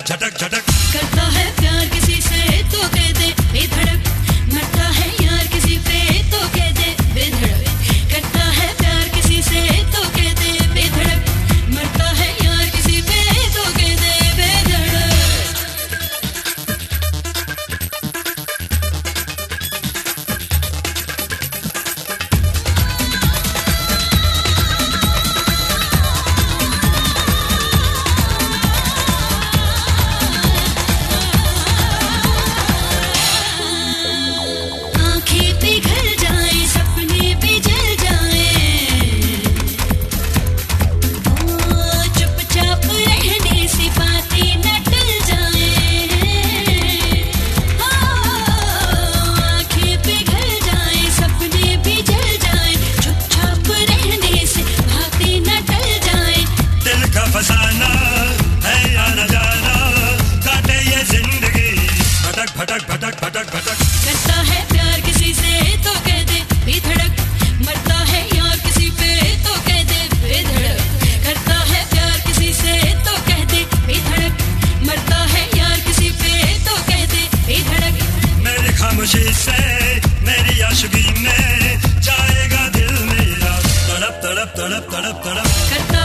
झटक झटक झटक। करता है प्यार किसी से तो कह दे बेधड़क, मरता है यार किसी पे तो कह दे बेधड़क। करता है प्यार किसी से तो कह दे बेधड़क, मरता है यार किसी पे तो कह दे बेधड़क। आंखें पिघल जाए, सपने भी जल जाए, चुपचाप रहने से बातें न टल जाए। आंखें पिघल जाए, सपने भी जल जाए, चुपचाप रहने से बातें न टल जाए। दिल का फसाना है या न जाना, काटे ये जिंदगी भटक भटक भटक भटक भटक। करता है प्यार किसी से तो कह दे बेधड़क, मरता है यार किसी पे तो कह दे बेधड़क। करता है प्यार किसी से तो कह दे बेधड़क, मरता है यार किसी पे तो कह दे बेधड़क। मेरी खामोशी से मेरी आशिकी में जाएगा दिल मेरा तड़प तड़प तड़प तड़प तड़प। करता